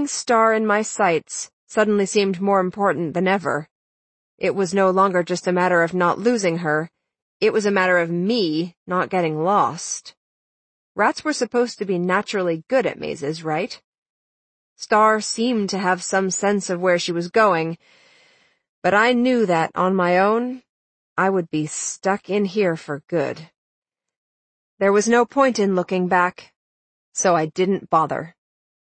Having Star in my sights suddenly seemed more important than ever. It was no longer just a matter of not losing her. It was a matter of me not getting lost. Rats were supposed to be naturally good at mazes, right? Star seemed to have some sense of where she was going, but I knew that, on my own, I would be stuck in here for good. There was no point in looking back, so I didn't bother.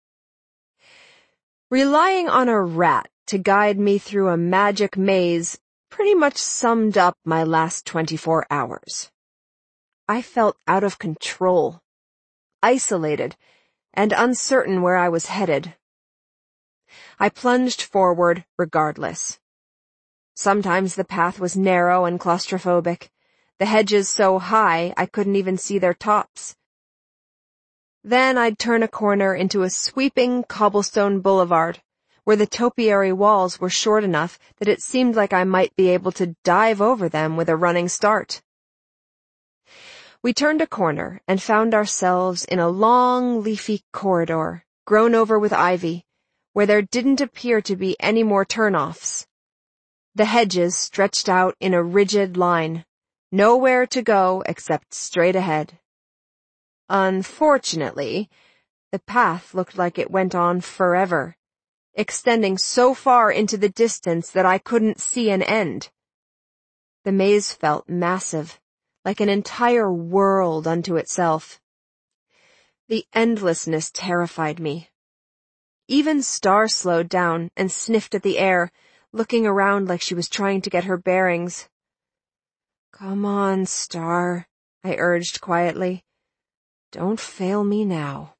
Relying on a rat to guide me through a magic maze pretty much summed up my last 24 hours. I felt out of control, isolated, and uncertain where I was headed. I plunged forward regardless. Sometimes the path was narrow and claustrophobic, the hedges so high I couldn't even see their tops. Then I'd turn a corner into a sweeping cobblestone boulevard, where the topiary walls were short enough that it seemed like I might be able to dive over them with a running start. We turned a corner and found ourselves in a long, leafy corridor, grown over with ivy, where there didn't appear to be any more turnoffs. The hedges stretched out in a rigid line, nowhere to go except straight ahead. Unfortunately, the path looked like it went on forever, extending so far into the distance that I couldn't see an end. The maze felt massive, like an entire world unto itself. The endlessness terrified me. Even Star slowed down and sniffed at the air, looking around like she was trying to get her bearings. "Come on, Star," I urged quietly. "Don't fail me now."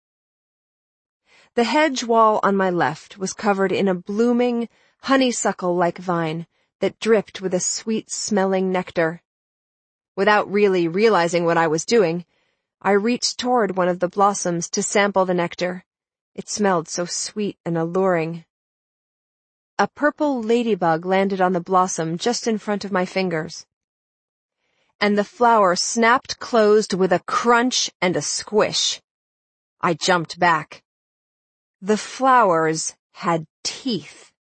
The hedge wall on my left was covered in a blooming, honeysuckle-like vine that dripped with a sweet-smelling nectar. Without really realizing what I was doing, I reached toward one of the blossoms to sample the nectar. It smelled so sweet and alluring. A purple ladybug landed on the blossom just in front of my fingers, and the flower snapped closed with a crunch and a squish. I jumped back. The flowers had teeth.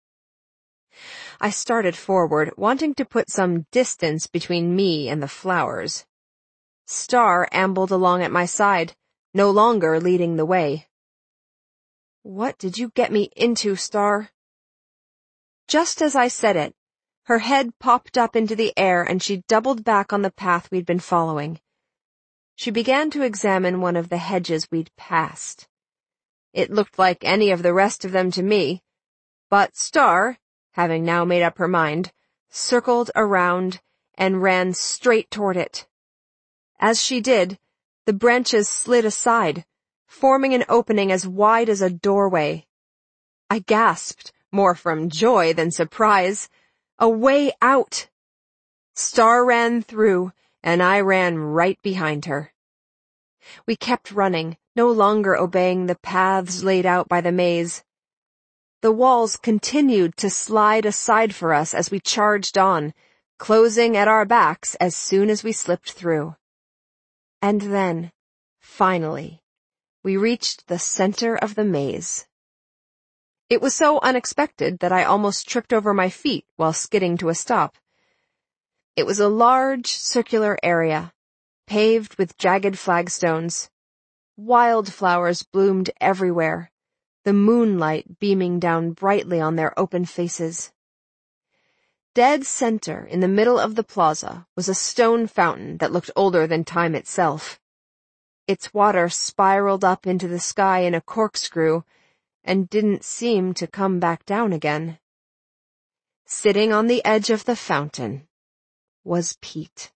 I started forward, wanting to put some distance between me and the flowers. Star ambled along at my side, no longer leading the way. "What did you get me into, Star?" Just as I said it, her head popped up into the air and she doubled back on the path we'd been following. She began to examine one of the hedges we'd passed. It looked like any of the rest of them to me, but Star, having now made up her mind, circled around and ran straight toward it. As she did, the branches slid aside, forming an opening as wide as a doorway. I gasped, more from joy than surprise. A way out! Star ran through, and I ran right behind her. We kept running, no longer obeying the paths laid out by the maze. The walls continued to slide aside for us as we charged on, closing at our backs as soon as we slipped through. And then, finally, we reached the center of the maze. It was so unexpected that I almost tripped over my feet while skidding to a stop. It was a large, circular area, paved with jagged flagstones. Wildflowers bloomed everywhere, the moonlight beaming down brightly on their open faces. Dead center in the middle of the plaza was a stone fountain that looked older than time itself. Its water spiraled up into the sky in a corkscrew and didn't seem to come back down again. Sitting on the edge of the fountain was Pete.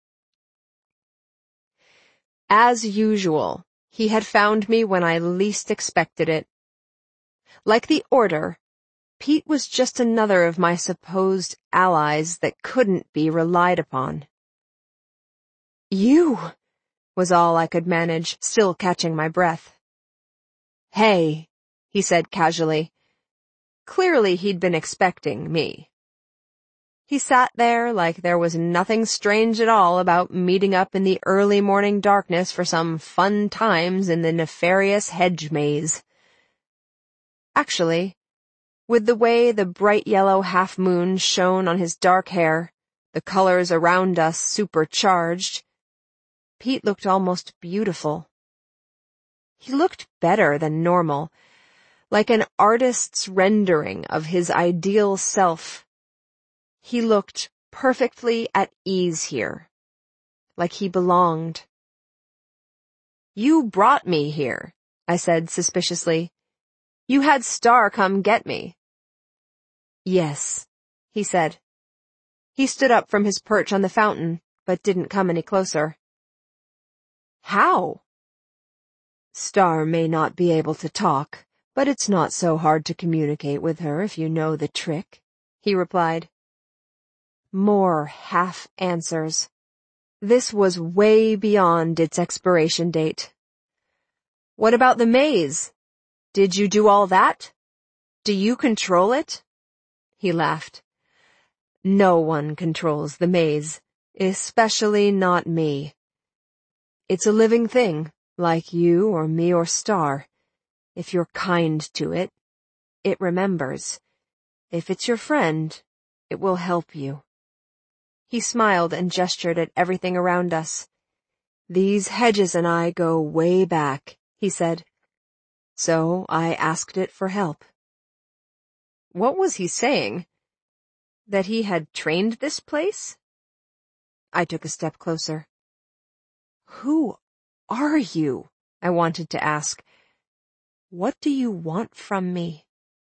As usual, he had found me when I least expected it. Like the Order, Pete was just another of my supposed allies that couldn't be relied upon. "You," was all I could manage, still catching my breath. "Hey," he said casually. Clearly he'd been expecting me. He sat there like there was nothing strange at all about meeting up in the early morning darkness for some fun times in the nefarious hedge maze. Actually, with the way the bright yellow half-moon shone on his dark hair, the colors around us supercharged, Pete looked almost beautiful. He looked better than normal, like an artist's rendering of his ideal self. He looked perfectly at ease here, like he belonged. "You brought me here," I said suspiciously. "You had Star come get me." "Yes," he said. He stood up from his perch on the fountain, but didn't come any closer. "How?" "Star may not be able to talk, but it's not so hard to communicate with her if you know the trick," he replied. More half answers. This was way beyond its expiration date. "What about the maze? Did you do all that? Do you control it?" He laughed. "No one controls the maze, especially not me. It's a living thing, like you or me or Star. If you're kind to it, it remembers. If it's your friend, it will help you." He smiled and gestured at everything around us. "These hedges and I go way back," he said. "So I asked it for help." What was he saying? That he had trained this place? I took a step closer. "Who are you?" I wanted to ask. "What do you want from me?"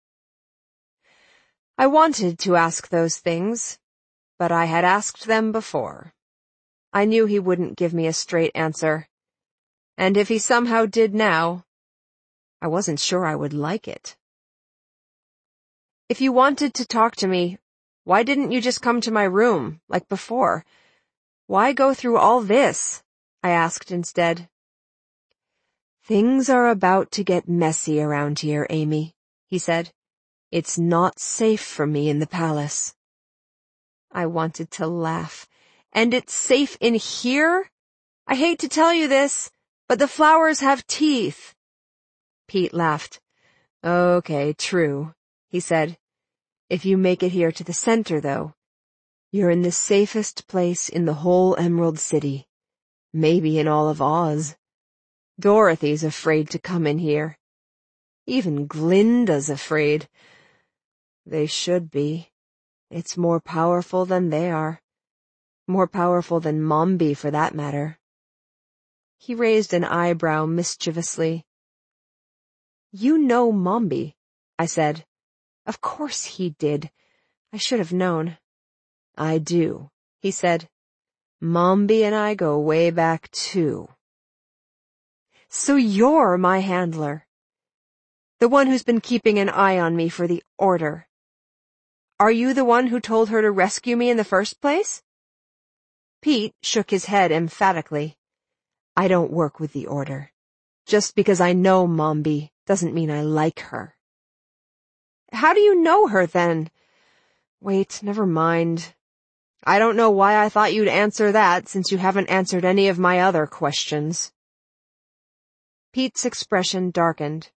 I wanted to ask those things, but I had asked them before. I knew he wouldn't give me a straight answer. And if he somehow did now, I wasn't sure I would like it. "If you wanted to talk to me, why didn't you just come to my room, like before? Why go through all this?" I asked instead. "Things are about to get messy around here, Amy," he said. "It's not safe for me in the palace." I wanted to laugh. "And it's safe in here? I hate to tell you this, but the flowers have teeth." Pete laughed. "Okay, true," he said. "If you make it here to the center, though, you're in the safest place in the whole Emerald City. Maybe in all of Oz. Dorothy's afraid to come in here. Even Glinda's afraid. They should be. It's more powerful than they are. More powerful than Mombi, for that matter." He raised an eyebrow mischievously. "You know Mombi," I said. Of course he did. I should have known. "I do," he said. "Mombi and I go way back, too." "So you're my handler. The one who's been keeping an eye on me for the Order. Are you the one who told her to rescue me in the first place?" Pete shook his head emphatically. "I don't work with the Order. Just because I know Mombi doesn't mean I like her." "How do you know her, then?" "Wait, never mind. I don't know why I thought you'd answer that, since you haven't answered any of my other questions." Pete's expression darkened.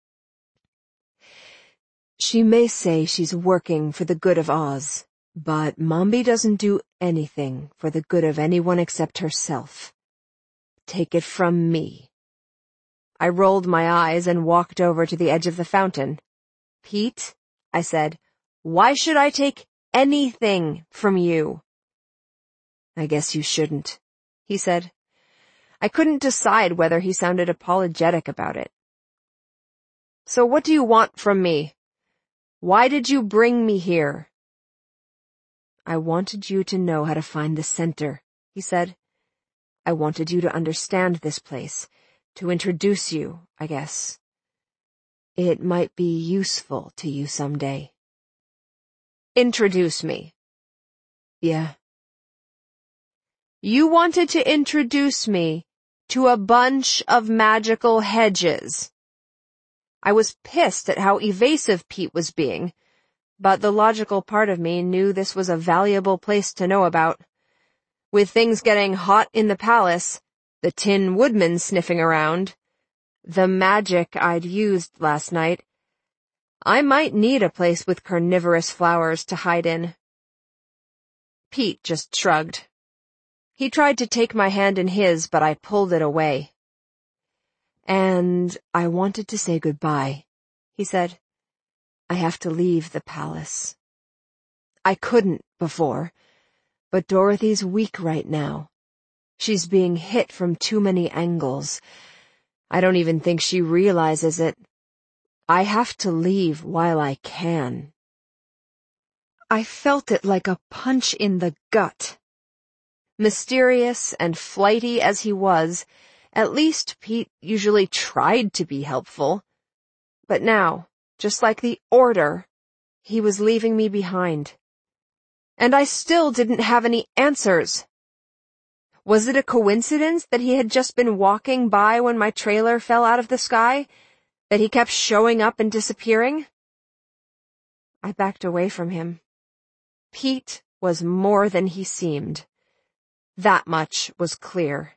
"She may say she's working for the good of Oz, but Mombi doesn't do anything for the good of anyone except herself. Take it from me." I rolled my eyes and walked over to the edge of the fountain. "Pete," I said, "why should I take anything from you?" "I guess you shouldn't," he said. I couldn't decide whether he sounded apologetic about it. "So what do you want from me? Why did you bring me here?" "I wanted you to know how to find the center," he said. "I wanted you to understand this place, to introduce you, I guess. It might be useful to you someday." "Introduce me?" "Yeah." "You wanted to introduce me to a bunch of magical hedges." I was pissed at how evasive Pete was being, but the logical part of me knew this was a valuable place to know about. With things getting hot in the palace, the Tin Woodman sniffing around, the magic I'd used last night, I might need a place with carnivorous flowers to hide in. Pete just shrugged. He tried to take my hand in his, but I pulled it away. "And I wanted to say goodbye," he said. "I have to leave the palace. I couldn't before, but Dorothy's weak right now. She's being hit from too many angles. I don't even think she realizes it. I have to leave while I can." I felt it like a punch in the gut. Mysterious and flighty as he was, at least Pete usually tried to be helpful. But now, just like the Order, he was leaving me behind. And I still didn't have any answers. Was it a coincidence that he had just been walking by when my trailer fell out of the sky? That he kept showing up and disappearing? I backed away from him. Pete was more than he seemed. That much was clear.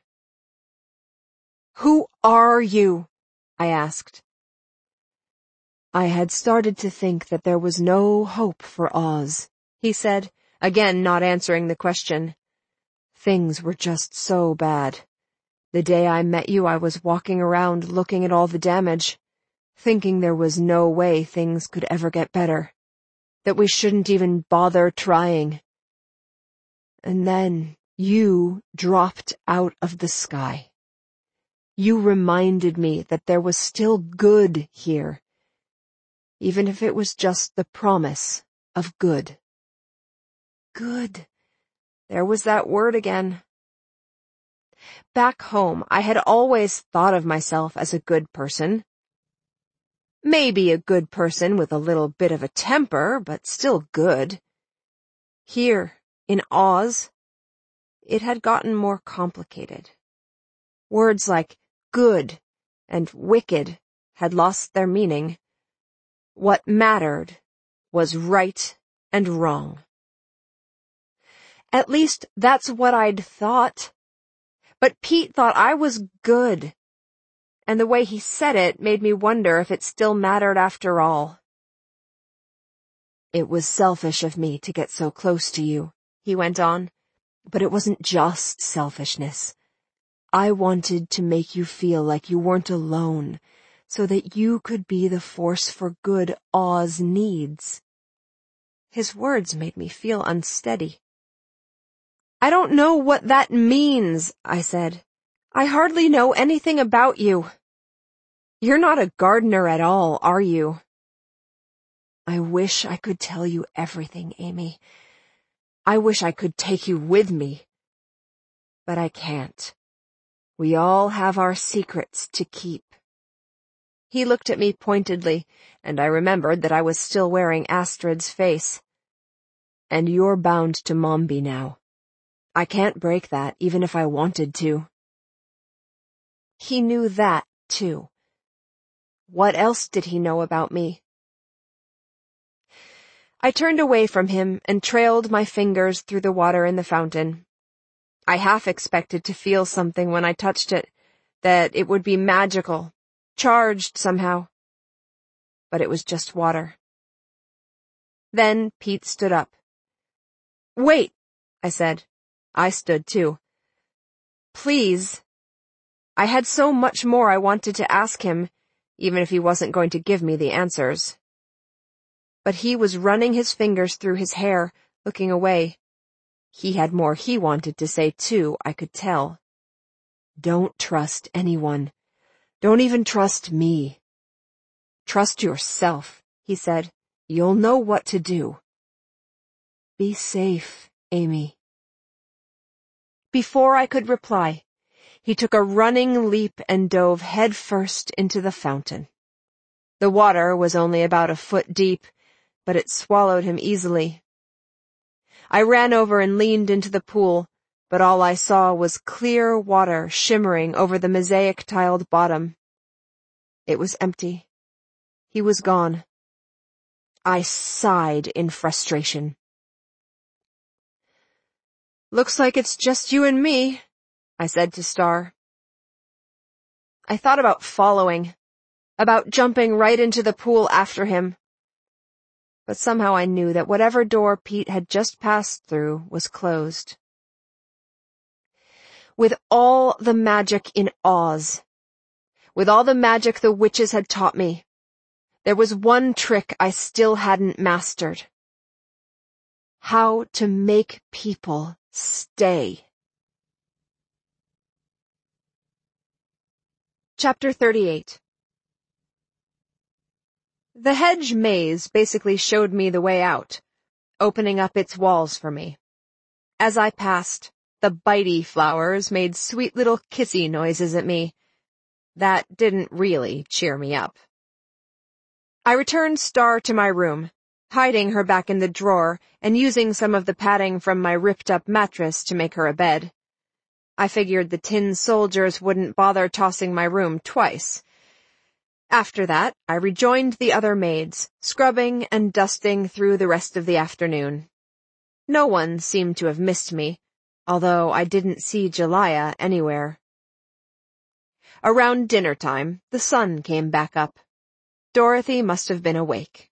"Who are you?" I asked. "I had started to think that there was no hope for Oz," he said, again not answering the question. "Things were just so bad. The day I met you, I was walking around looking at all the damage, thinking there was no way things could ever get better, that we shouldn't even bother trying. And then you dropped out of the sky. You reminded me that there was still good here, even if it was just the promise of good." Good. There was that word again. Back home, I had always thought of myself as a good person. Maybe a good person with a little bit of a temper, but still good. Here, in Oz, it had gotten more complicated. Words like good and wicked had lost their meaning. What mattered was right and wrong. At least that's what I'd thought. But Pete thought I was good, and the way he said it made me wonder if it still mattered after all. "It was selfish of me to get so close to you," he went on, "but it wasn't just selfishness. I wanted to make you feel like you weren't alone, so that you could be the force for good Oz needs." His words made me feel unsteady. "I don't know what that means," I said. "I hardly know anything about you. You're not a gardener at all, are you?" "I wish I could tell you everything, Amy. I wish I could take you with me. But I can't. We all have our secrets to keep." He looked at me pointedly, and I remembered that I was still wearing Astrid's face. "And you're bound to Mombi now. I can't break that, even if I wanted to." He knew that, too. What else did he know about me? I turned away from him and trailed my fingers through the water in the fountain. I half expected to feel something when I touched it, that it would be magical, charged somehow. But it was just water. Then Pete stood up. "Wait," I said. I stood too. "Please." I had so much more I wanted to ask him, even if he wasn't going to give me the answers. But he was running his fingers through his hair, looking away. He had more he wanted to say too, I could tell. "Don't trust anyone. Don't even trust me. Trust yourself," he said. "You'll know what to do. Be safe, Amy." Before I could reply, he took a running leap and dove headfirst into the fountain. The water was only about a foot deep, but it swallowed him easily. I ran over and leaned into the pool, but all I saw was clear water shimmering over the mosaic-tiled bottom. It was empty. He was gone. I sighed in frustration. "Looks like it's just you and me," I said to Star. I thought about following, about jumping right into the pool after him, but somehow I knew that whatever door Pete had just passed through was closed. With all the magic in Oz, with all the magic the witches had taught me, there was one trick I still hadn't mastered. How to make people stay. Chapter 38. The hedge maze basically showed me the way out, opening up its walls for me. As I passed, the bitey flowers made sweet little kissy noises at me. That didn't really cheer me up. I returned Star to my room, hiding her back in the drawer and using some of the padding from my ripped-up mattress to make her a bed. I figured the tin soldiers wouldn't bother tossing my room twice. After that, I rejoined the other maids, scrubbing and dusting through the rest of the afternoon. No one seemed to have missed me, although I didn't see Jelaya anywhere. Around dinner time, the sun came back up. Dorothy must have been awake.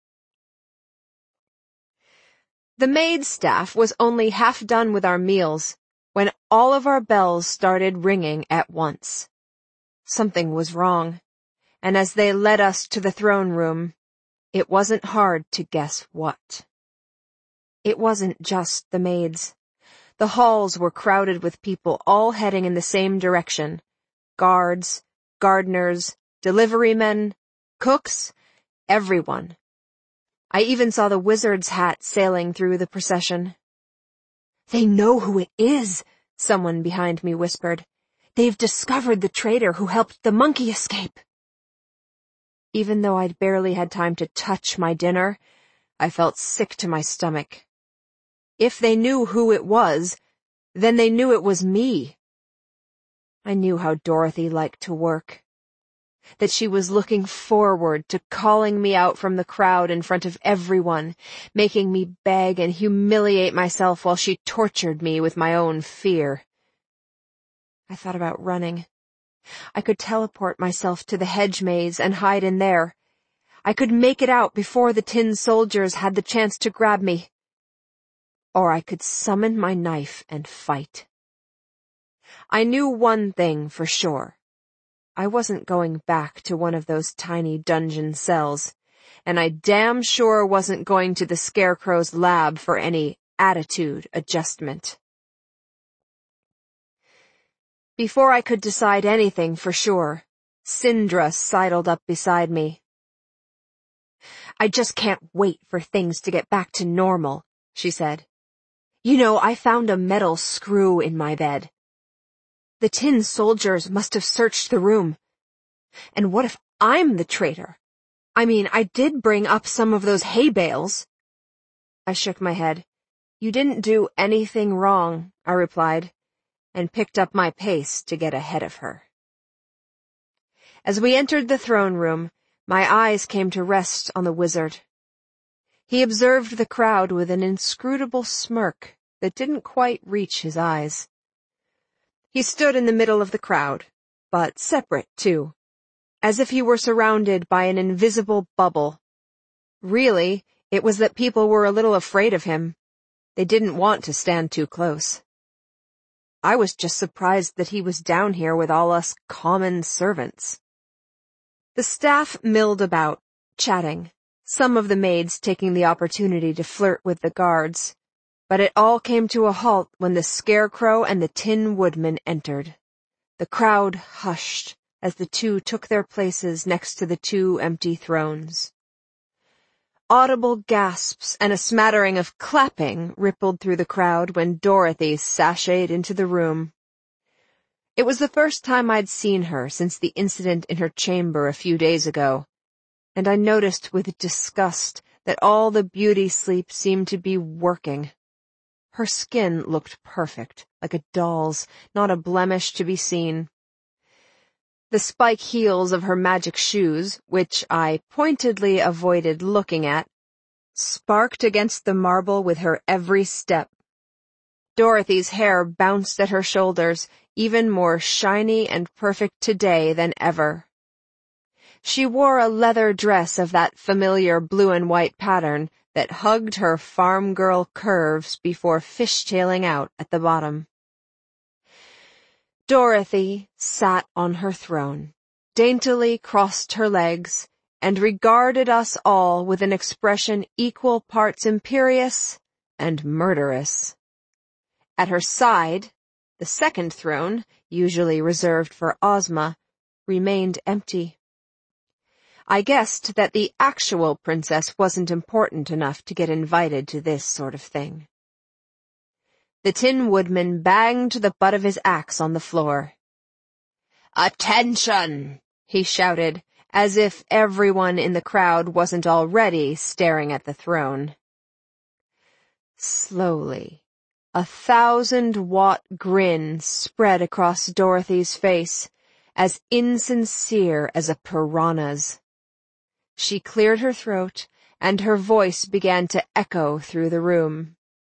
The maid staff was only half done with our meals when all of our bells started ringing at once. Something was wrong, and as they led us to the throne room, it wasn't hard to guess what. It wasn't just the maids. The halls were crowded with people all heading in the same direction. Guards, gardeners, deliverymen, cooks, everyone. I even saw the wizard's hat sailing through the procession. "They know who it is," someone behind me whispered. "They've discovered the traitor who helped the monkey escape." Even though I'd barely had time to touch my dinner, I felt sick to my stomach. If they knew who it was, then they knew it was me. I knew how Dorothy liked to work. That she was looking forward to calling me out from the crowd in front of everyone, making me beg and humiliate myself while she tortured me with my own fear. I thought about running. I could teleport myself to the hedge maze and hide in there. I could make it out before the tin soldiers had the chance to grab me. Or I could summon my knife and fight. I knew one thing for sure. I wasn't going back to one of those tiny dungeon cells, and I damn sure wasn't going to the Scarecrow's lab for any attitude adjustment. Before I could decide anything for sure, Syndra sidled up beside me. "I just can't wait for things to get back to normal," she said. "You know, I found a metal screw in my bed. The tin soldiers must have searched the room. And what if I'm the traitor? I mean, I did bring up some of those hay bales." I shook my head. "You didn't do anything wrong," I replied, and picked up my pace to get ahead of her. As we entered the throne room, my eyes came to rest on the wizard. He observed the crowd with an inscrutable smirk that didn't quite reach his eyes. He stood in the middle of the crowd, but separate too, as if he were surrounded by an invisible bubble. Really, it was that people were a little afraid of him. They didn't want to stand too close. I was just surprised that he was down here with all us common servants. The staff milled about, chatting, some of the maids taking the opportunity to flirt with the guards. But it all came to a halt when the Scarecrow and the Tin Woodman entered. The crowd hushed as the two took their places next to the two empty thrones. Audible gasps and a smattering of clapping rippled through the crowd when Dorothy sashayed into the room. It was the first time I'd seen her since the incident in her chamber a few days ago, and I noticed with disgust that all the beauty sleep seemed to be working. Her skin looked perfect, like a doll's, not a blemish to be seen. The spike heels of her magic shoes, which I pointedly avoided looking at, sparked against the marble with her every step. Dorothy's hair bounced at her shoulders, even more shiny and perfect today than ever. She wore a leather dress of that familiar blue and white pattern that hugged her farm girl curves before fishtailing out at the bottom. Dorothy sat on her throne, daintily crossed her legs, and regarded us all with an expression equal parts imperious and murderous. At her side, the second throne, usually reserved for Ozma, remained empty. I guessed that the actual princess wasn't important enough to get invited to this sort of thing. The Tin Woodman banged the butt of his axe on the floor. "Attention!" he shouted, as if everyone in the crowd wasn't already staring at the throne. Slowly, a 1,000-watt grin spread across Dorothy's face, as insincere as a piranha's. She cleared her throat, and her voice began to echo through the room.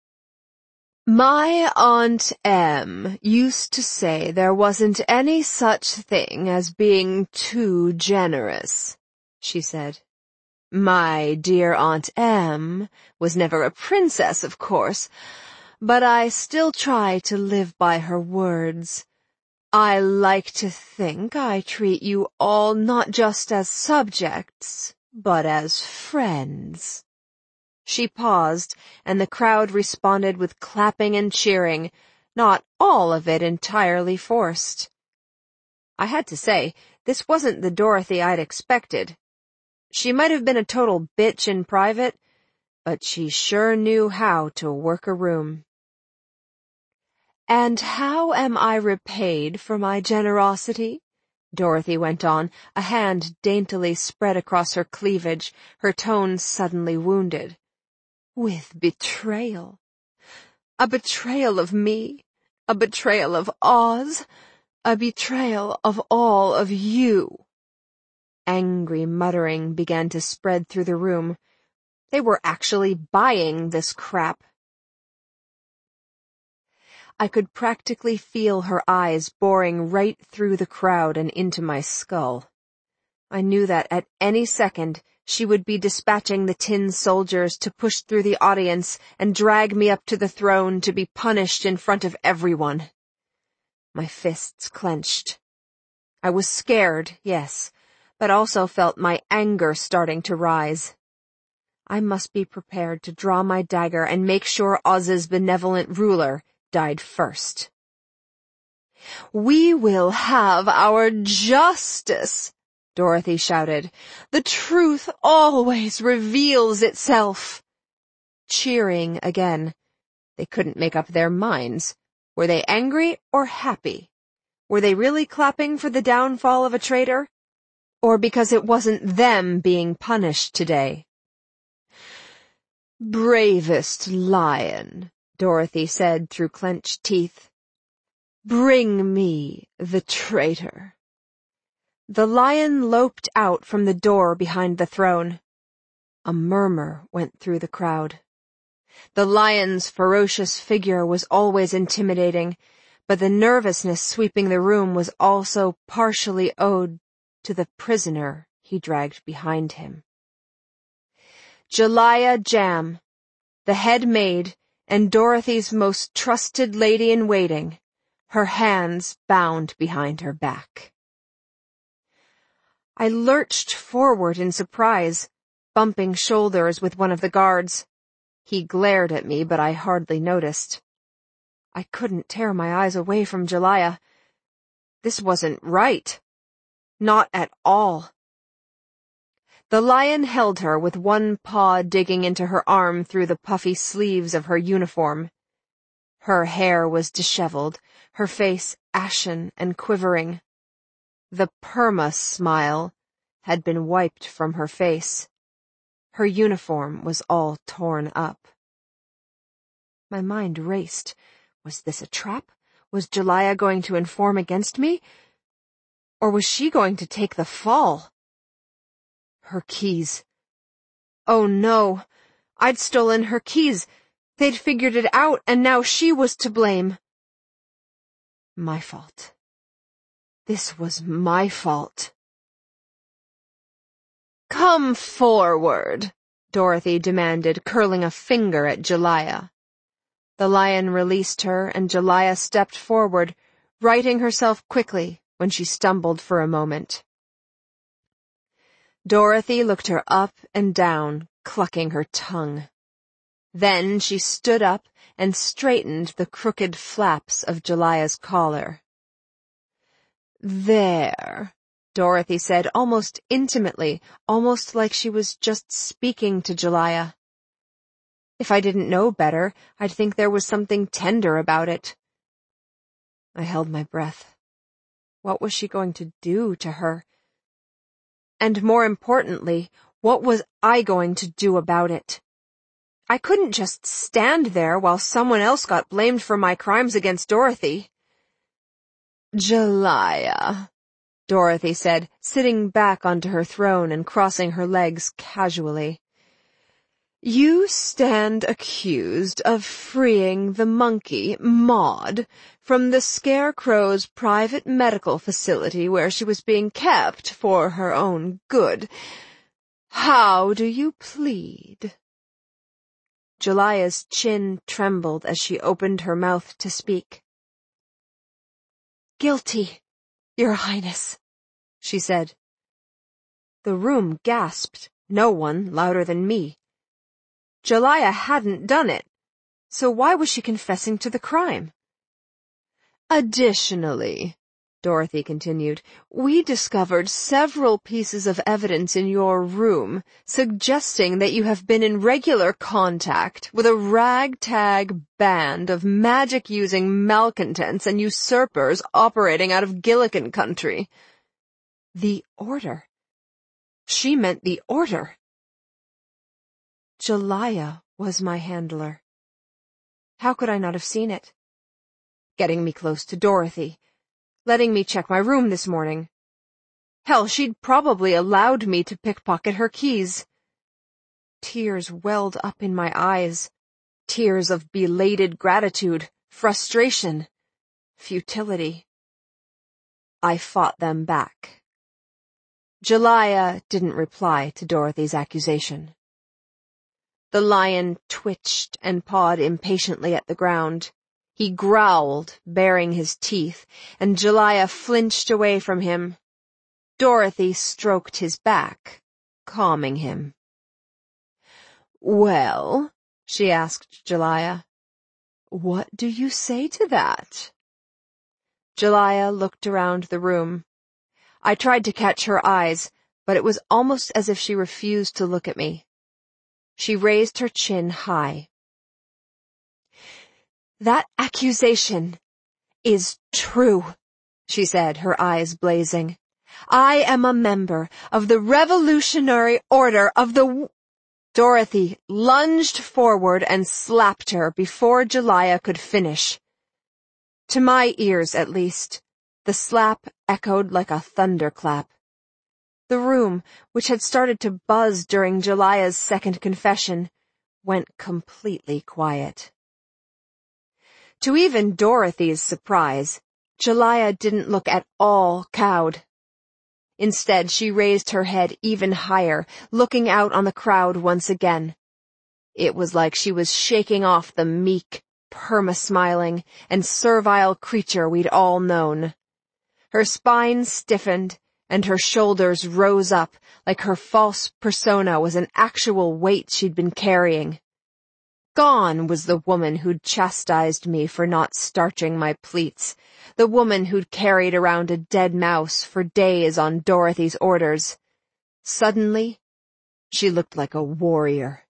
"My Aunt Em used to say there wasn't any such thing as being too generous," she said. "My dear Aunt Em was never a princess, of course, but I still try to live by her words. I like to think I treat you all not just as subjects, but as friends." She paused, and the crowd responded with clapping and cheering, not all of it entirely forced. I had to say, this wasn't the Dorothy I'd expected. She might have been a total bitch in private, but she sure knew how to work a room. "And how am I repaid for my generosity?" Dorothy went on, a hand daintily spread across her cleavage, her tone suddenly wounded. "With betrayal. A betrayal of me, a betrayal of Oz, a betrayal of all of you." Angry muttering began to spread through the room. They were actually buying this crap. I could practically feel her eyes boring right through the crowd and into my skull. I knew that at any second she would be dispatching the tin soldiers to push through the audience and drag me up to the throne to be punished in front of everyone. My fists clenched. I was scared, yes, but also felt my anger starting to rise. I must be prepared to draw my dagger and make sure Oz's benevolent ruler died first. "We will have our justice," Dorothy shouted. "The truth always reveals itself." Cheering again. They couldn't make up their minds. Were they angry or happy? Were they really clapping for the downfall of a traitor? Or because it wasn't them being punished today? "Bravest lion," Dorothy said through clenched teeth. "Bring me the traitor." The lion loped out from the door behind the throne. A murmur went through the crowd. The lion's ferocious figure was always intimidating, but the nervousness sweeping the room was also partially owed to the prisoner he dragged behind him. Jelaya Jam, the head maid and Dorothy's most trusted lady-in-waiting, her hands bound behind her back. I lurched forward in surprise, bumping shoulders with one of the guards. He glared at me, but I hardly noticed. I couldn't tear my eyes away from Jelaya. This wasn't right. Not at all. The lion held her with one paw digging into her arm through the puffy sleeves of her uniform. Her hair was disheveled, her face ashen and quivering. The perma-smile had been wiped from her face. Her uniform was all torn up. My mind raced. Was this a trap? Was Jelaya going to inform against me? Or was she going to take the fall? Her keys. Oh no, I'd stolen her keys. They'd figured it out, and now she was to blame. My fault. This was my fault. "Come forward," Dorothy demanded, curling a finger at Jelliah. The lion released her, and Jelliah stepped forward, righting herself quickly when she stumbled for a moment. Dorothy looked her up and down, clucking her tongue. Then she stood up and straightened the crooked flaps of Jelliah's collar. "There," Dorothy said, almost intimately, almost like she was just speaking to Jelliah. If I didn't know better, I'd think there was something tender about it. I held my breath. What was she going to do to her? And more importantly, what was I going to do about it? I couldn't just stand there while someone else got blamed for my crimes against Dorothy. "Jelliah," Dorothy said, sitting back onto her throne and crossing her legs casually. "You stand accused of freeing the monkey, Maud, from the Scarecrow's private medical facility where she was being kept for her own good. How do you plead?" Jelliah's chin trembled as she opened her mouth to speak. "Guilty, Your Highness," she said. The room gasped, no one louder than me. Jelliah hadn't done it, so why was she confessing to the crime? "Additionally," Dorothy continued, "we discovered several pieces of evidence in your room suggesting that you have been in regular contact with a ragtag band of magic-using malcontents and usurpers operating out of Gillikin country." The Order. She meant the Order. Jelliah was my handler. How could I not have seen it? Getting me close to Dorothy. Letting me check my room this morning. Hell, she'd probably allowed me to pickpocket her keys. Tears welled up in my eyes. Tears of belated gratitude, frustration, futility. I fought them back. Jelliah didn't reply to Dorothy's accusation. The lion twitched and pawed impatiently at the ground. He growled, baring his teeth, and Jelliah flinched away from him. Dorothy stroked his back, calming him. "Well," she asked Jelliah, "what do you say to that?" Jelliah looked around the room. I tried to catch her eyes, but it was almost as if she refused to look at me. She raised her chin high. "That accusation is true," she said, her eyes blazing. "I am a member of the Revolutionary Order of the—" Dorothy lunged forward and slapped her before Jelliah could finish. To my ears, at least, the slap echoed like a thunderclap. The room, which had started to buzz during Jelliah's second confession, went completely quiet. To even Dorothy's surprise, Jelliah didn't look at all cowed. Instead, she raised her head even higher, looking out on the crowd once again. It was like she was shaking off the meek, perma-smiling, and servile creature we'd all known. Her spine stiffened, and her shoulders rose up like her false persona was an actual weight she'd been carrying. Gone was the woman who'd chastised me for not starching my pleats, the woman who'd carried around a dead mouse for days on Dorothy's orders. Suddenly, she looked like a warrior.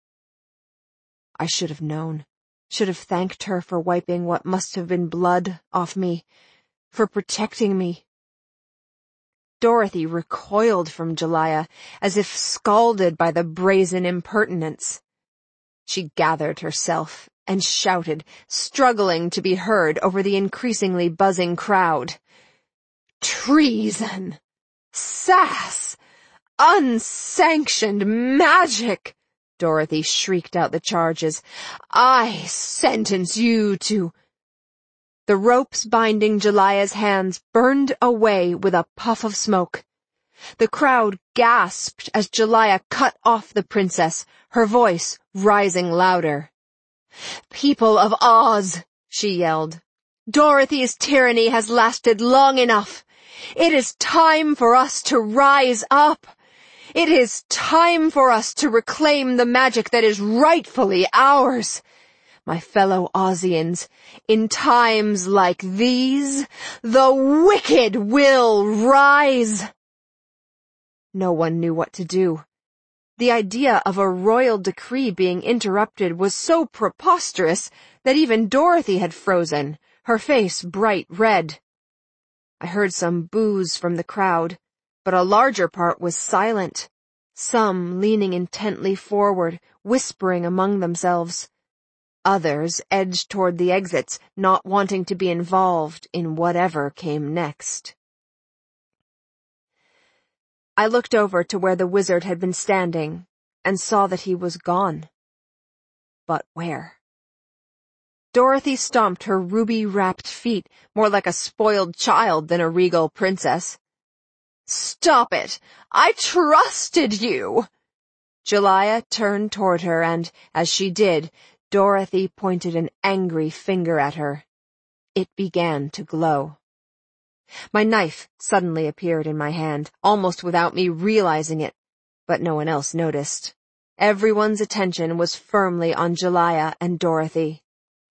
I should have known, should have thanked her for wiping what must have been blood off me, for protecting me. Dorothy recoiled from Jelliah as if scalded by the brazen impertinence. She gathered herself and shouted, struggling to be heard over the increasingly buzzing crowd. "Treason! Sass! Unsanctioned magic!" Dorothy shrieked out the charges. "I sentence you to—" The ropes binding Jelliah's hands burned away with a puff of smoke. The crowd gasped as Jelaya cut off the princess, her voice rising louder. "People of Oz," she yelled, "Dorothy's tyranny has lasted long enough. It is time for us to rise up. It is time for us to reclaim the magic that is rightfully ours. My fellow Ozians, in times like these, the wicked will rise." No one knew what to do. The idea of a royal decree being interrupted was so preposterous that even Dorothy had frozen, her face bright red. I heard some boos from the crowd, but a larger part was silent, some leaning intently forward, whispering among themselves. Others edged toward the exits, not wanting to be involved in whatever came next. I looked over to where the wizard had been standing and saw that he was gone. But where? Dorothy stomped her ruby-wrapped feet, more like a spoiled child than a regal princess. "Stop it! I trusted you!" Jelaya turned toward her and, as she did, Dorothy pointed an angry finger at her. It began to glow. My knife suddenly appeared in my hand, almost without me realizing it, but no one else noticed. Everyone's attention was firmly on Jelaya and Dorothy.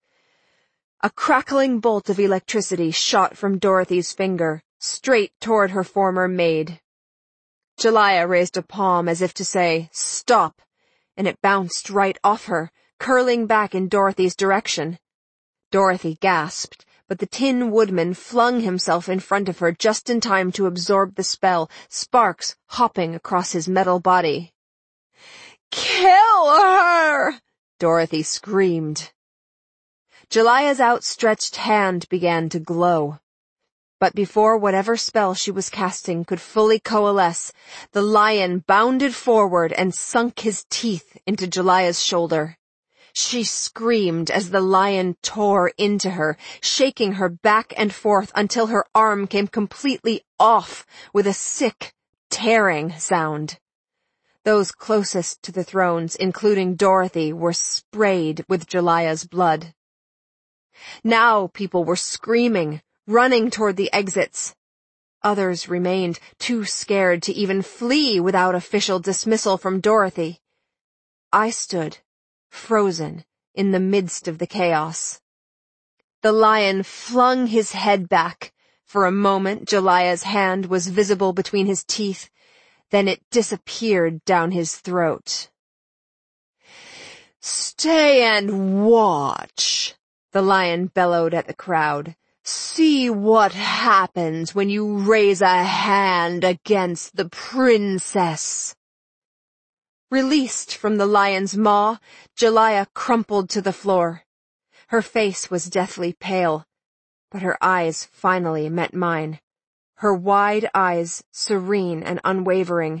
A crackling bolt of electricity shot from Dorothy's finger, straight toward her former maid. Jelaya raised a palm as if to say, "Stop," and it bounced right off her, curling back in Dorothy's direction. Dorothy gasped, but the Tin Woodman flung himself in front of her just in time to absorb the spell, sparks hopping across his metal body. "Kill her!" Dorothy screamed. Jelaya's outstretched hand began to glow. But before whatever spell she was casting could fully coalesce, the lion bounded forward and sunk his teeth into Jelaya's shoulder. She screamed as the lion tore into her, shaking her back and forth until her arm came completely off with a sick, tearing sound. Those closest to the thrones, including Dorothy, were sprayed with Jelaya's blood. Now people were screaming, running toward the exits. Others remained, too scared to even flee without official dismissal from Dorothy. I stood, frozen, in the midst of the chaos. The lion flung his head back. For a moment, Jelaya's hand was visible between his teeth. Then it disappeared down his throat. "Stay and watch," the lion bellowed at the crowd. "See what happens when you raise a hand against the princess." Released from the lion's maw, Jelaya crumpled to the floor. Her face was deathly pale, but her eyes finally met mine, her wide eyes serene and unwavering.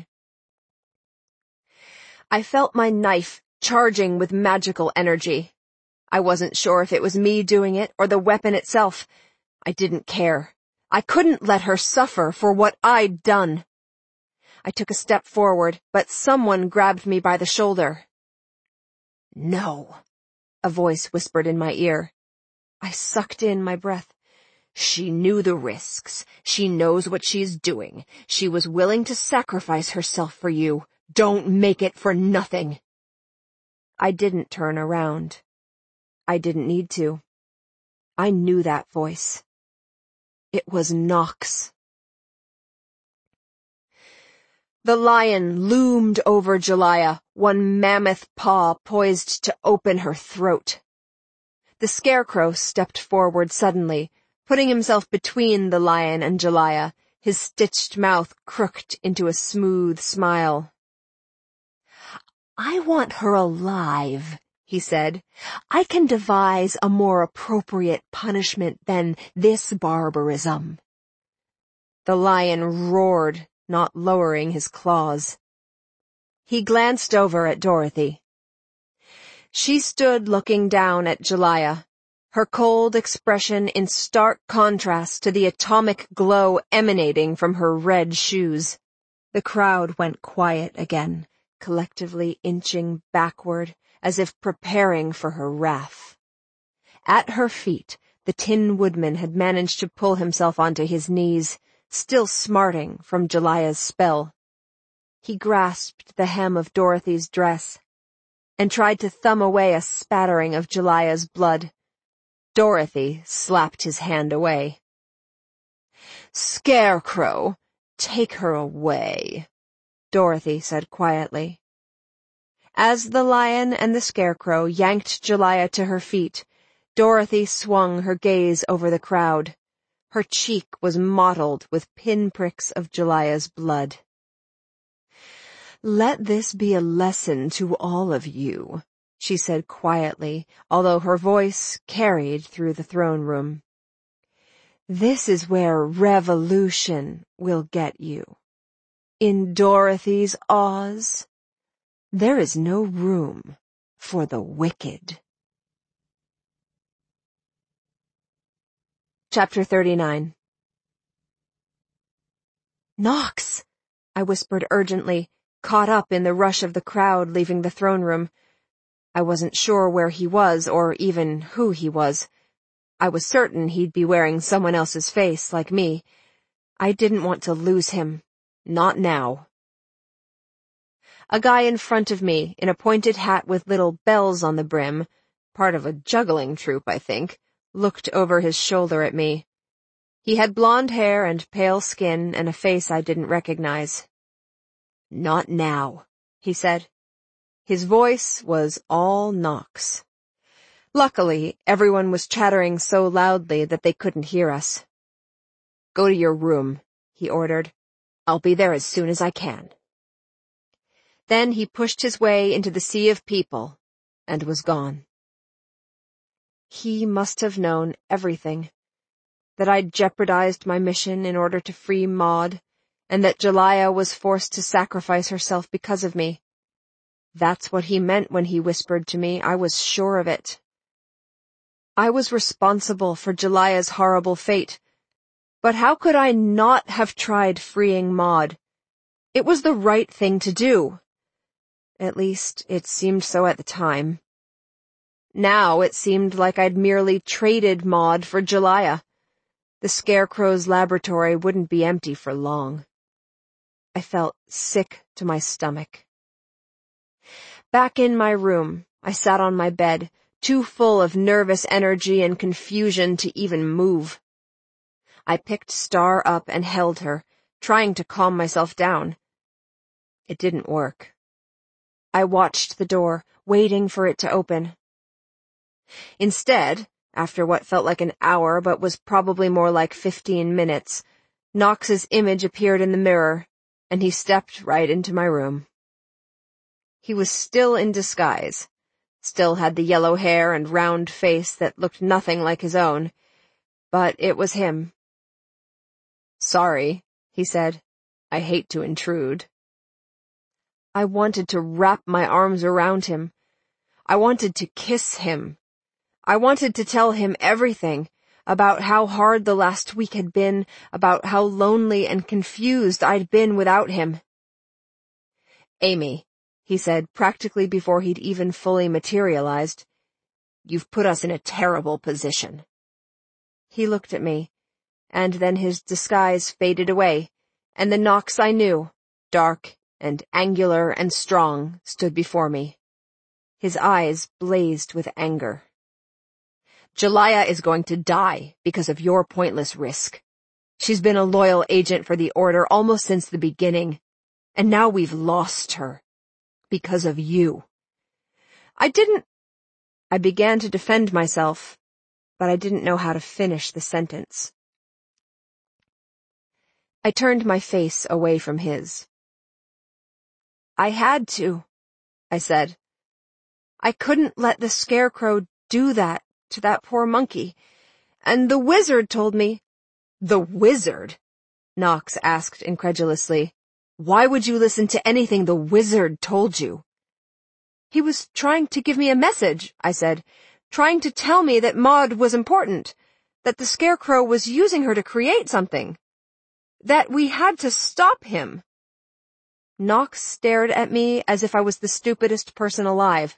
I felt my knife charging with magical energy. I wasn't sure if it was me doing it or the weapon itself. I didn't care. I couldn't let her suffer for what I'd done. I took a step forward, but someone grabbed me by the shoulder. "No," a voice whispered in my ear. I sucked in my breath. "She knew the risks. She knows what she's doing. She was willing to sacrifice herself for you. Don't make it for nothing." I didn't turn around. I didn't need to. I knew that voice. It was Nox. The lion loomed over Jelaya, one mammoth paw poised to open her throat. The scarecrow stepped forward suddenly, putting himself between the lion and Jelaya, his stitched mouth crooked into a smooth smile. "I want her alive," he said. "I can devise a more appropriate punishment than this barbarism." The lion roared, not lowering his claws. He glanced over at Dorothy. She stood looking down at Jelaya, her cold expression in stark contrast to the atomic glow emanating from her red shoes. The crowd went quiet again, collectively inching backward, as if preparing for her wrath. At her feet, the Tin Woodman had managed to pull himself onto his knees, still smarting from Jelia's spell. He grasped the hem of Dorothy's dress and tried to thumb away a spattering of Jelia's blood. Dorothy slapped his hand away. "Scarecrow, take her away," Dorothy said quietly. As the Lion and the Scarecrow yanked Jelia to her feet, Dorothy swung her gaze over the crowd. Her cheek was mottled with pinpricks of Jelia's blood. "Let this be a lesson to all of you," she said quietly, although her voice carried through the throne room. "This is where revolution will get you. In Dorothy's Oz, there is no room for the wicked." Chapter 39. "Nox!" I whispered urgently, caught up in the rush of the crowd leaving the throne room. I wasn't sure where he was, or even who he was. I was certain he'd be wearing someone else's face, like me. I didn't want to lose him. Not now. A guy in front of me, in a pointed hat with little bells on the brim, part of a juggling troupe, I think, looked over his shoulder at me. He had blonde hair and pale skin and a face I didn't recognize. "Not now," he said. His voice was all Nox. Luckily, everyone was chattering so loudly that they couldn't hear us. "Go to your room," he ordered. "I'll be there as soon as I can." Then he pushed his way into the sea of people and was gone. He must have known everything. That I'd jeopardized my mission in order to free Maud, and that Jelia was forced to sacrifice herself because of me. That's what he meant when he whispered to me, I was sure of it. I was responsible for Jelia's horrible fate, but how could I not have tried freeing Maud? It was the right thing to do. At least, it seemed so at the time. Now it seemed like I'd merely traded Maud for Jelia. The Scarecrow's laboratory wouldn't be empty for long. I felt sick to my stomach. Back in my room, I sat on my bed, too full of nervous energy and confusion to even move. I picked Star up and held her, trying to calm myself down. It didn't work. I watched the door, waiting for it to open. Instead, after what felt like an hour but was probably more like 15 minutes, Nox's image appeared in the mirror, and he stepped right into my room. He was still in disguise, still had the yellow hair and round face that looked nothing like his own, but it was him. "Sorry," he said. "I hate to intrude." I wanted to wrap my arms around him. I wanted to kiss him. I wanted to tell him everything, about how hard the last week had been, about how lonely and confused I'd been without him. "Amy," he said practically before he'd even fully materialized, "you've put us in a terrible position." He looked at me, and then his disguise faded away, and the Nox I knew, dark and angular and strong, stood before me. His eyes blazed with anger. "Jelia is going to die because of your pointless risk. She's been a loyal agent for the Order almost since the beginning, and now we've lost her. Because of you." I began to defend myself, but I didn't know how to finish the sentence. I turned my face away from his. "I had to," I said. "I couldn't let the Scarecrow do that to that poor monkey. And the wizard told me—" "The wizard?" Nox asked incredulously. "Why would you listen to anything the wizard told you?" "He was trying to give me a message," I said, "trying to tell me that Maud was important, that the Scarecrow was using her to create something, that we had to stop him." Nox stared at me as if I was the stupidest person alive.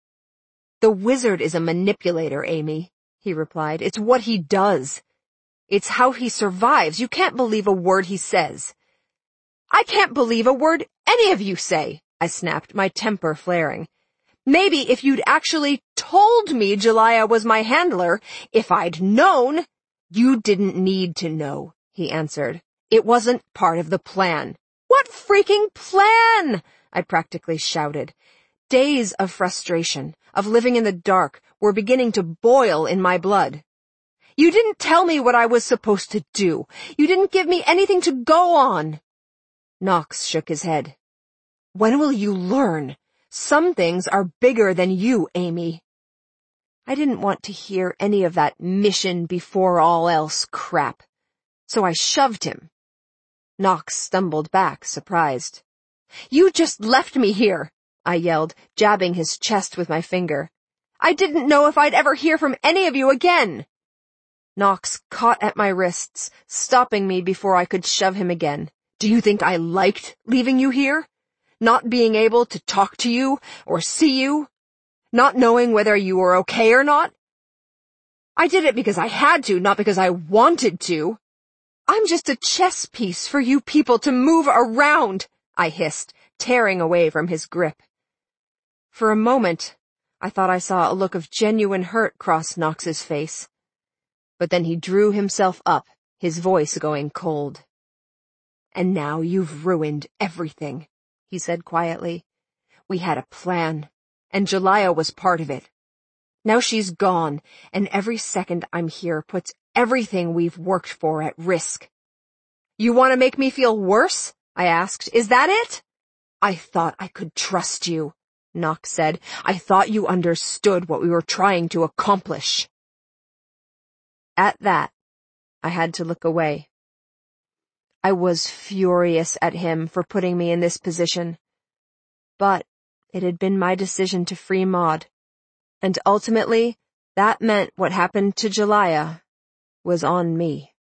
"The wizard is a manipulator, Amy," he replied. "It's what he does. It's how he survives. You can't believe a word he says." "I can't believe a word any of you say," I snapped, my temper flaring. "Maybe if you'd actually told me Jalaiah was my handler, if I'd known—" "You didn't need to know," he answered. "It wasn't part of the plan." "What freaking plan?" I practically shouted. Days of frustration, of living in the dark, were beginning to boil in my blood. "You didn't tell me what I was supposed to do. You didn't give me anything to go on." Nox shook his head. "When will you learn? Some things are bigger than you, Amy." I didn't want to hear any of that mission before all else crap, so I shoved him. Nox stumbled back, surprised. "You just left me here," I yelled, jabbing his chest with my finger. "I didn't know if I'd ever hear from any of you again." Nox caught at my wrists, stopping me before I could shove him again. "Do you think I liked leaving you here? Not being able to talk to you or see you? Not knowing whether you were okay or not? I did it because I had to, not because I wanted to. I'm just a chess piece for you people to move around," I hissed, tearing away from his grip. For a moment, I thought I saw a look of genuine hurt cross Nox's face. But then he drew himself up, his voice going cold. "And now you've ruined everything," he said quietly. "We had a plan, and Jalaiah was part of it. Now she's gone, and every second I'm here puts everything we've worked for at risk." "You want to make me feel worse?" I asked. "Is that it?" "I thought I could trust you," Nox said. "I thought you understood what we were trying to accomplish." At that, I had to look away. I was furious at him for putting me in this position. But it had been my decision to free Maud, and ultimately, that meant what happened to Jalaiah was on me.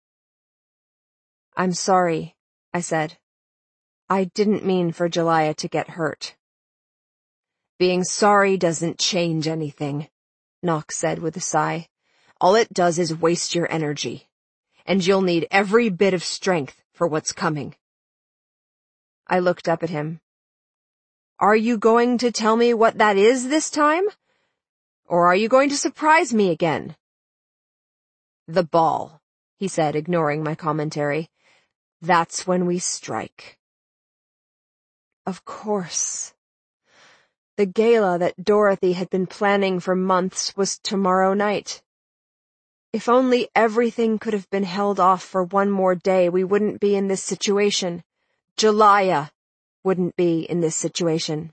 "I'm sorry," I said. "I didn't mean for Jalaiah to get hurt." "Being sorry doesn't change anything," Nox said with a sigh. "All it does is waste your energy, and you'll need every bit of strength for what's coming." I looked up at him. "Are you going to tell me what that is this time? Or are you going to surprise me again?" "The ball," he said, ignoring my commentary. "That's when we strike." Of course. The gala that Dorothy had been planning for months was tomorrow night. If only everything could have been held off for one more day, we wouldn't be in this situation. Jalaiah wouldn't be in this situation.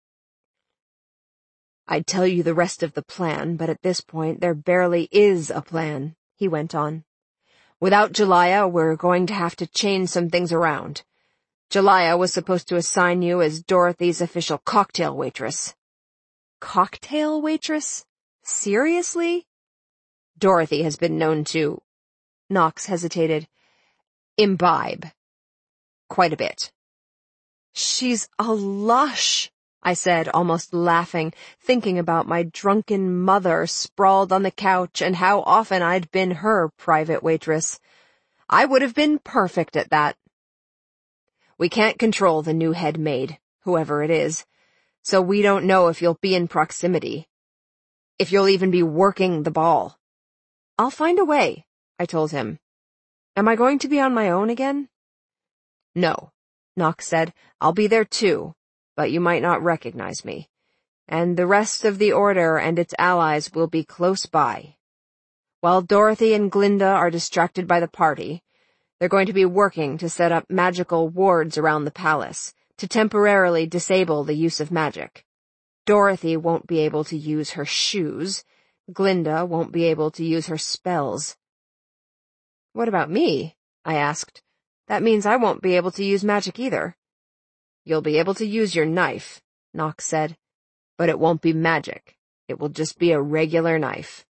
"I'd tell you the rest of the plan, but at this point there barely is a plan," he went on. "Without Jalaiah, we're going to have to change some things around. Jalaiah was supposed to assign you as Dorothy's official cocktail waitress." "Cocktail waitress? Seriously?" "Dorothy has been known to—" Nox hesitated. "Imbibe. Quite a bit." "She's a lush," I said, almost laughing, thinking about my drunken mother sprawled on the couch and how often I'd been her private waitress. I would have been perfect at that. "We can't control the new head maid, whoever it is, so we don't know if you'll be in proximity. If you'll even be working the ball." "I'll find a way," I told him. "Am I going to be on my own again?" "No," Nox said. "I'll be there too, but you might not recognize me. And the rest of the Order and its allies will be close by. While Dorothy and Glinda are distracted by the party, they're going to be working to set up magical wards around the palace, to temporarily disable the use of magic. Dorothy won't be able to use her shoes. Glinda won't be able to use her spells." "What about me?" I asked. "That means I won't be able to use magic either." "You'll be able to use your knife," Nox said. "But it won't be magic. It will just be a regular knife."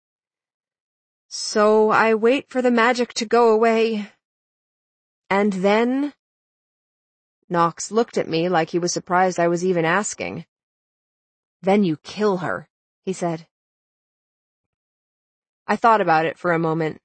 So I wait for the magic to go away. And then Nox looked at me like he was surprised I was even asking. "Then you kill her," he said. I thought about it for a moment.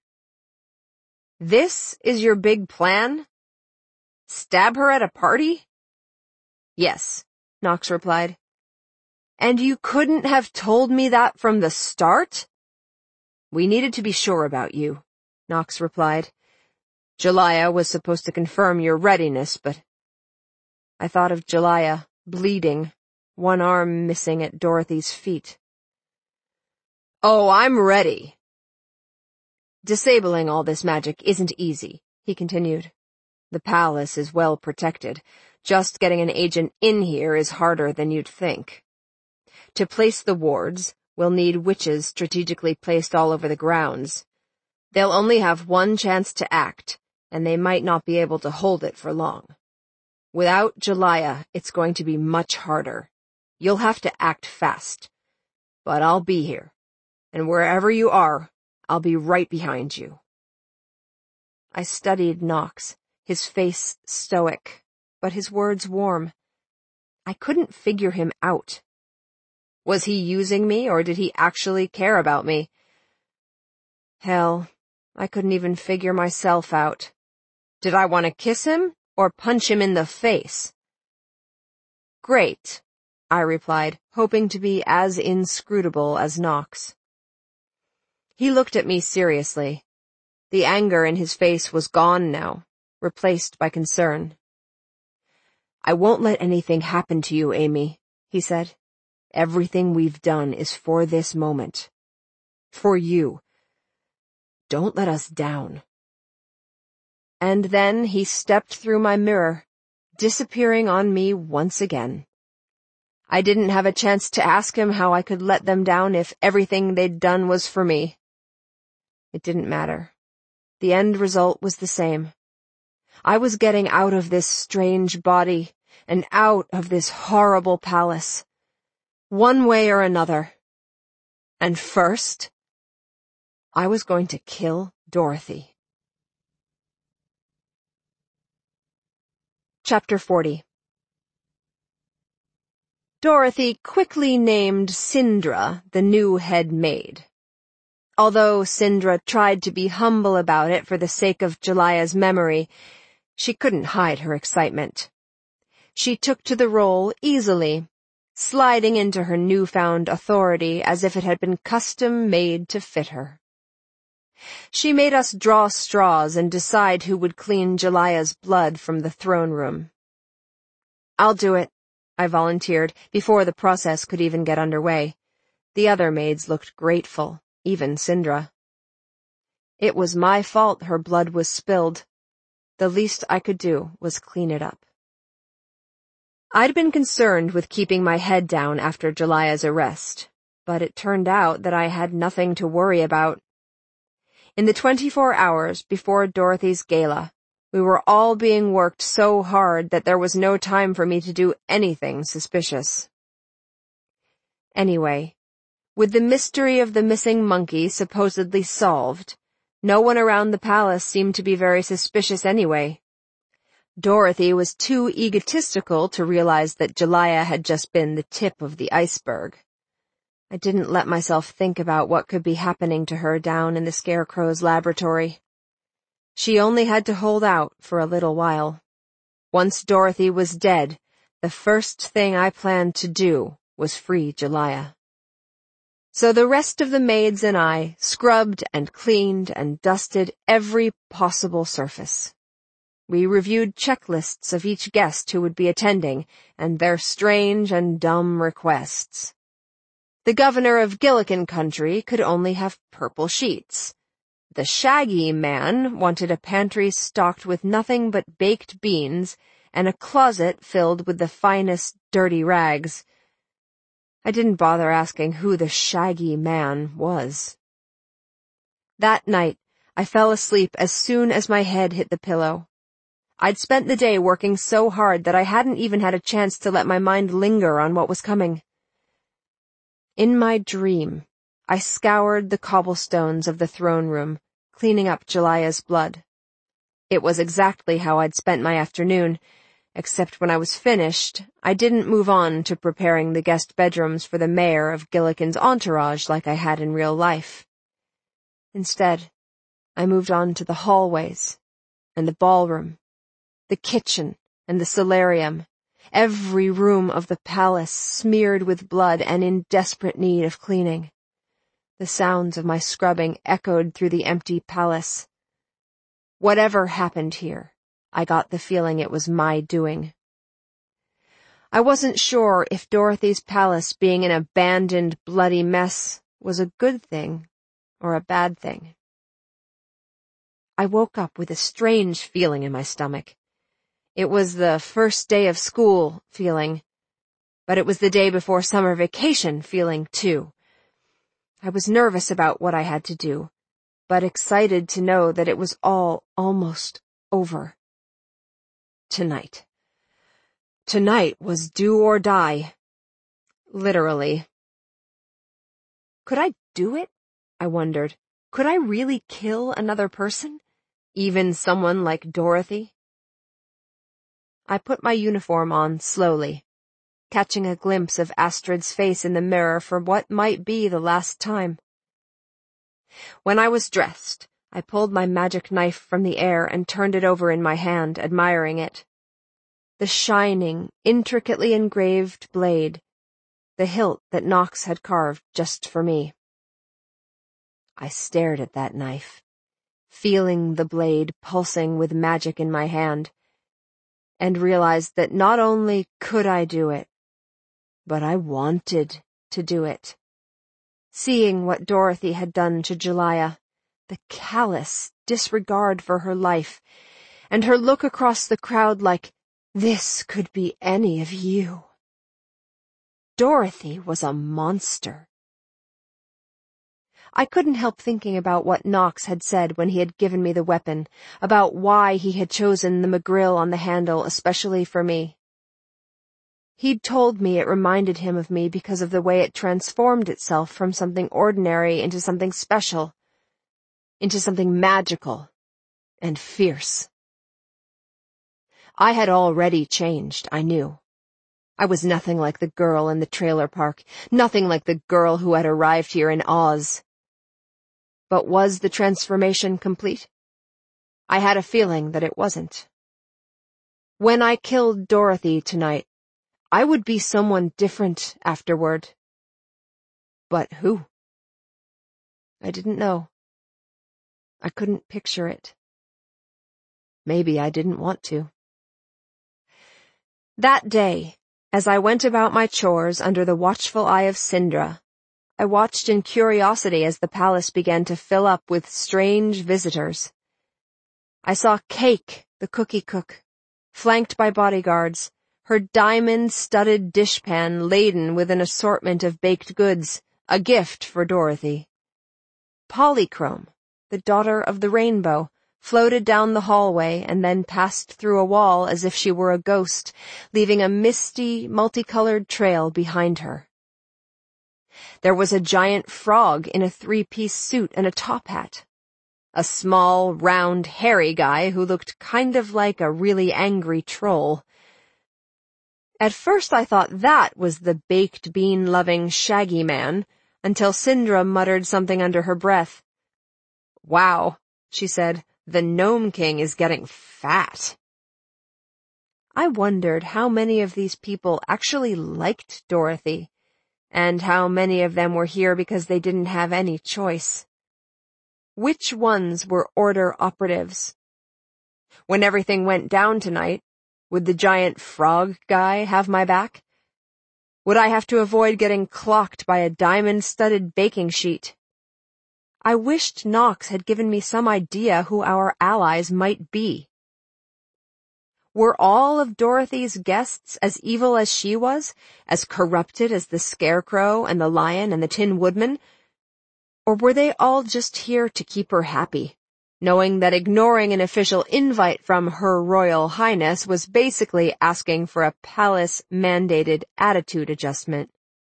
"This is your big plan? Stab her at a party?" "Yes," Nox replied. "And you couldn't have told me that from the start?" "We needed to be sure about you," Nox replied. "Jalaya was supposed to confirm your readiness, but—" I thought of Jalaya, bleeding, one arm missing at Dorothy's feet. "Oh, I'm ready." "Disabling all this magic isn't easy," he continued. "The palace is well protected. Just getting an agent in here is harder than you'd think. To place the wards, we'll need witches strategically placed all over the grounds. They'll only have one chance to act, and they might not be able to hold it for long. Without Jalaya, it's going to be much harder. You'll have to act fast. But I'll be here, and wherever you are, I'll be right behind you." I studied Nox, his face stoic, but his words warm. I couldn't figure him out. Was he using me, or did he actually care about me? Hell, I couldn't even figure myself out. Did I want to kiss him, or punch him in the face? "Great," I replied, hoping to be as inscrutable as Nox. He looked at me seriously. The anger in his face was gone now, replaced by concern. "I won't let anything happen to you, Amy," he said. "Everything we've done is for this moment. For you. Don't let us down." And then he stepped through my mirror, disappearing on me once again. I didn't have a chance to ask him how I could let them down if everything they'd done was for me. It didn't matter. The end result was the same. I was getting out of this strange body and out of this horrible palace, one way or another. And first, I was going to kill Dorothy. Chapter 40. Dorothy quickly named Sindra the new head maid. Although Sindra tried to be humble about it for the sake of Jalaya's memory, she couldn't hide her excitement. She took to the role easily, sliding into her newfound authority as if it had been custom-made to fit her. She made us draw straws and decide who would clean Jalaya's blood from the throne room. "I'll do it," I volunteered, before the process could even get underway. The other maids looked grateful, even Sindra. It was my fault her blood was spilled. The least I could do was clean it up. I'd been concerned with keeping my head down after Jalaya's arrest, but it turned out that I had nothing to worry about. In the 24 hours before Dorothy's gala, we were all being worked so hard that there was no time for me to do anything suspicious. Anyway, with the mystery of the missing monkey supposedly solved, no one around the palace seemed to be very suspicious anyway. Dorothy was too egotistical to realize that Jalaya had just been the tip of the iceberg. I didn't let myself think about what could be happening to her down in the Scarecrow's laboratory. She only had to hold out for a little while. Once Dorothy was dead, the first thing I planned to do was free Jalaya. So the rest of the maids and I scrubbed and cleaned and dusted every possible surface. We reviewed checklists of each guest who would be attending and their strange and dumb requests. The governor of Gillikin Country could only have purple sheets. The Shaggy Man wanted a pantry stocked with nothing but baked beans and a closet filled with the finest dirty rags. I didn't bother asking who the Shaggy Man was. That night, I fell asleep as soon as my head hit the pillow. I'd spent the day working so hard that I hadn't even had a chance to let my mind linger on what was coming. In my dream, I scoured the cobblestones of the throne room, cleaning up Jalaya's blood. It was exactly how I'd spent my afternoon, except when I was finished, I didn't move on to preparing the guest bedrooms for the mayor of Gillikin's entourage like I had in real life. Instead, I moved on to the hallways and the ballroom, the kitchen and the solarium, every room of the palace smeared with blood and in desperate need of cleaning. The sounds of my scrubbing echoed through the empty palace. Whatever happened here, I got the feeling it was my doing. I wasn't sure if Dorothy's palace being an abandoned, bloody mess was a good thing or a bad thing. I woke up with a strange feeling in my stomach. It was the first day of school feeling, but it was the day before summer vacation feeling, too. I was nervous about what I had to do, but excited to know that it was all almost over. Tonight. Tonight was do or die. Literally. Could I do it? I wondered. Could I really kill another person? Even someone like Dorothy? I put my uniform on slowly, catching a glimpse of Astrid's face in the mirror for what might be the last time. When I was dressed, I pulled my magic knife from the air and turned it over in my hand, admiring it. The shining, intricately engraved blade, the hilt that Nox had carved just for me. I stared at that knife, feeling the blade pulsing with magic in my hand, and realized that not only could I do it, but I wanted to do it. Seeing what Dorothy had done to Jelaya, the callous disregard for her life, and her look across the crowd like, this could be any of you. Dorothy was a monster. I couldn't help thinking about what Nox had said when he had given me the weapon, about why he had chosen the McGrill on the handle especially for me. He'd told me it reminded him of me because of the way it transformed itself from something ordinary into something special, into something magical and fierce. I had already changed, I knew. I was nothing like the girl in the trailer park, nothing like the girl who had arrived here in Oz. But was the transformation complete? I had a feeling that it wasn't. When I killed Dorothy tonight, I would be someone different afterward. But who? I didn't know. I couldn't picture it. Maybe I didn't want to. That day, as I went about my chores under the watchful eye of Sindra, I watched in curiosity as the palace began to fill up with strange visitors. I saw Cake, the cookie cook, flanked by bodyguards, her diamond-studded dishpan laden with an assortment of baked goods, a gift for Dorothy. Polychrome, the daughter of the rainbow, floated down the hallway and then passed through a wall as if she were a ghost, leaving a misty, multicolored trail behind her. There was a giant frog in a three-piece suit and a top hat. A small, round, hairy guy who looked kind of like a really angry troll. At first I thought that was the baked bean-loving Shaggy Man, until Sindra muttered something under her breath. "Wow," she said, "the Gnome King is getting fat." I wondered how many of these people actually liked Dorothy, and how many of them were here because they didn't have any choice. Which ones were order operatives? When everything went down tonight, would the giant frog guy have my back? Would I have to avoid getting clocked by a diamond-studded baking sheet? I wished Nox had given me some idea who our allies might be. Were all of Dorothy's guests as evil as she was, as corrupted as the Scarecrow and the Lion and the Tin Woodman? Or were they all just here to keep her happy, knowing that ignoring an official invite from Her Royal Highness was basically asking for a palace-mandated attitude adjustment?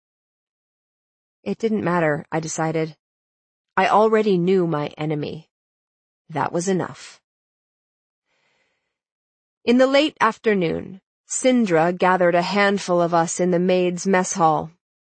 It didn't matter, I decided. I already knew my enemy. That was enough. In the late afternoon, Sindra gathered a handful of us in the maids' mess hall.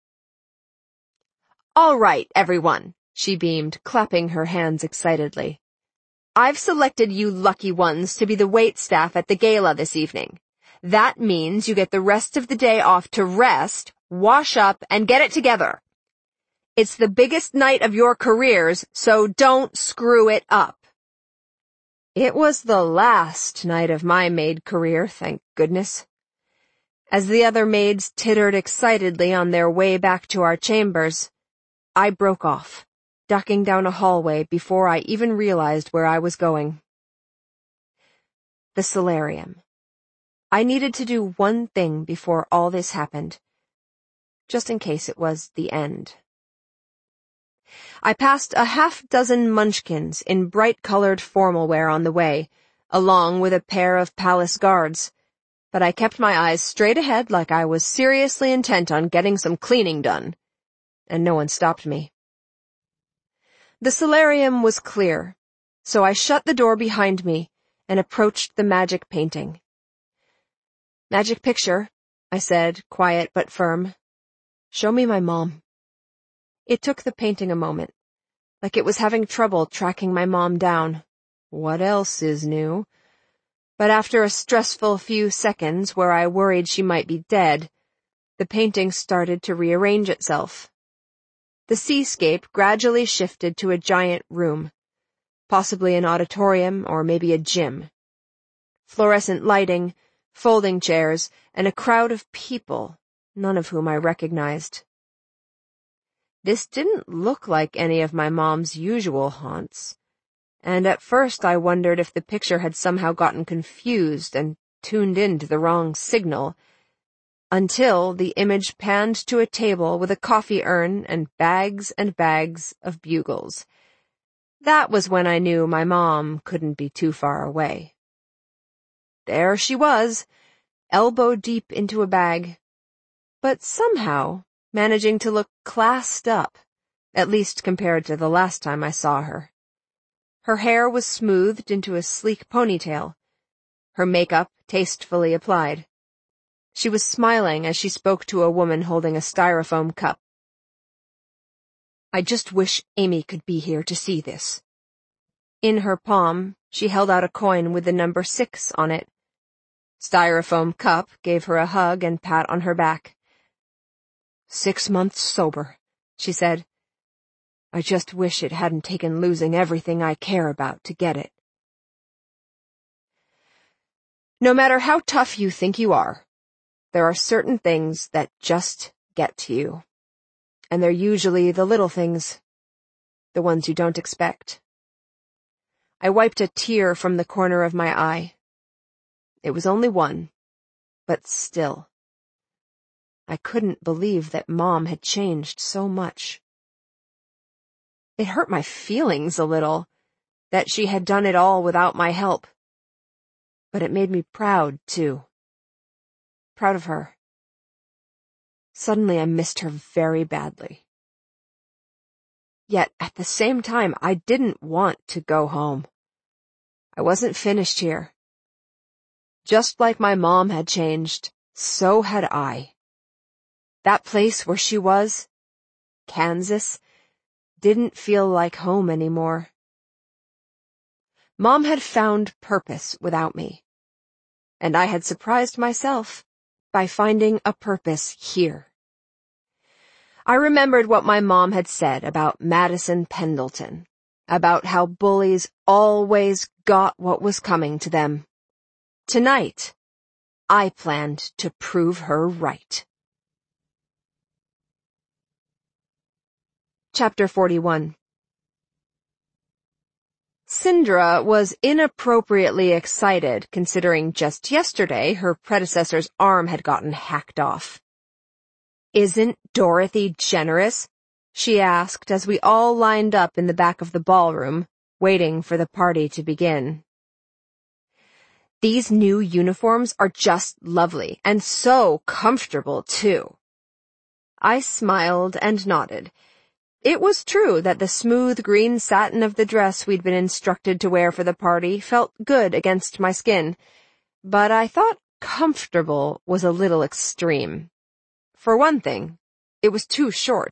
"All right, everyone," she beamed, clapping her hands excitedly. "I've selected you lucky ones to be the waitstaff at the gala this evening. That means you get the rest of the day off to rest, wash up, and get it together. It's the biggest night of your careers, so don't screw it up." It was the last night of my maid career, thank goodness. As the other maids tittered excitedly on their way back to our chambers, I broke off, ducking down a hallway before I even realized where I was going. The solarium. I needed to do one thing before all this happened, just in case it was the end. I passed a half-dozen munchkins in bright-colored formal wear on the way, along with a pair of palace guards, but I kept my eyes straight ahead like I was seriously intent on getting some cleaning done, and no one stopped me. The solarium was clear, so I shut the door behind me and approached the magic painting. "Magic picture," I said, quiet but firm. "Show me my mom." It took the painting a moment, like it was having trouble tracking my mom down. What else is new? But after a stressful few seconds where I worried she might be dead, the painting started to rearrange itself. The seascape gradually shifted to a giant room, possibly an auditorium or maybe a gym. Fluorescent lighting, folding chairs, and a crowd of people, none of whom I recognized. This didn't look like any of my mom's usual haunts, and at first I wondered if the picture had somehow gotten confused and tuned into the wrong signal, until the image panned to a table with a coffee urn and bags of bugles. That was when I knew my mom couldn't be too far away. There she was, elbow deep into a bag, but somehow managing to look classed up, at least compared to the last time I saw her. Her hair was smoothed into a sleek ponytail, her makeup tastefully applied. She was smiling as she spoke to a woman holding a styrofoam cup. "I just wish Amy could be here to see this." In her palm, she held out a coin with the number 6 on it. Styrofoam Cup gave her a hug and pat on her back. "6 months sober," she said. "I just wish it hadn't taken losing everything I care about to get it." No matter how tough you think you are, there are certain things that just get to you. And they're usually the little things, the ones you don't expect. I wiped a tear from the corner of my eye. It was only one, but still. I couldn't believe that Mom had changed so much. It hurt my feelings a little, that she had done it all without my help. But it made me proud, too. Proud of her. Suddenly I missed her very badly. Yet at the same time, I didn't want to go home. I wasn't finished here. Just like my mom had changed, so had I. That place where she was, Kansas, didn't feel like home anymore. Mom had found purpose without me, and I had surprised myself by finding a purpose here. I remembered what my mom had said about Madison Pendleton, about how bullies always got what was coming to them. Tonight, I planned to prove her right. Chapter 41. Sindra was inappropriately excited considering just yesterday her predecessor's arm had gotten hacked off. "Isn't Dorothy generous?" she asked as we all lined up in the back of the ballroom, waiting for the party to begin. "These new uniforms are just lovely, and so comfortable, too." I smiled and nodded. It was true that the smooth green satin of the dress we'd been instructed to wear for the party felt good against my skin, but I thought comfortable was a little extreme. For one thing, it was too short.